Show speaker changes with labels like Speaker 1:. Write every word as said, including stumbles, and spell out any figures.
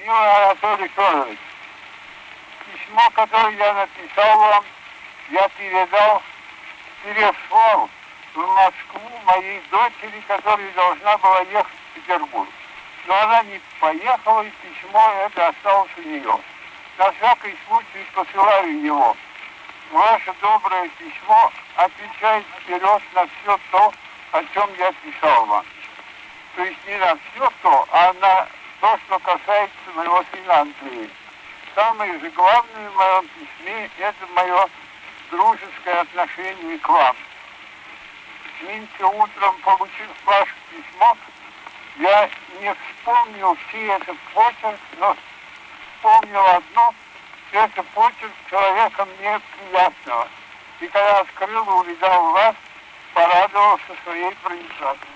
Speaker 1: Милый Анатолий Федорович, письмо, которое я написал вам, я передал, переслал в Москву моей дочери, которая должна была ехать в Петербург. Но она не поехала, и письмо это осталось у нее. На всякий случай посылаю его. Ваше доброе письмо отвечает вперед на все то, о чем я писал вам. То есть не на все то, а на то, что касается моего сына Андрея. Самое же главное в моем письме – это мое дружеское отношение к вам. Нынче утром, получив ваше письмо, я не вспомнил все этот почерк, но вспомнил одно – это почерк человека мне приятного. И когда открыл и увидал вас, порадовался своей проницательностью.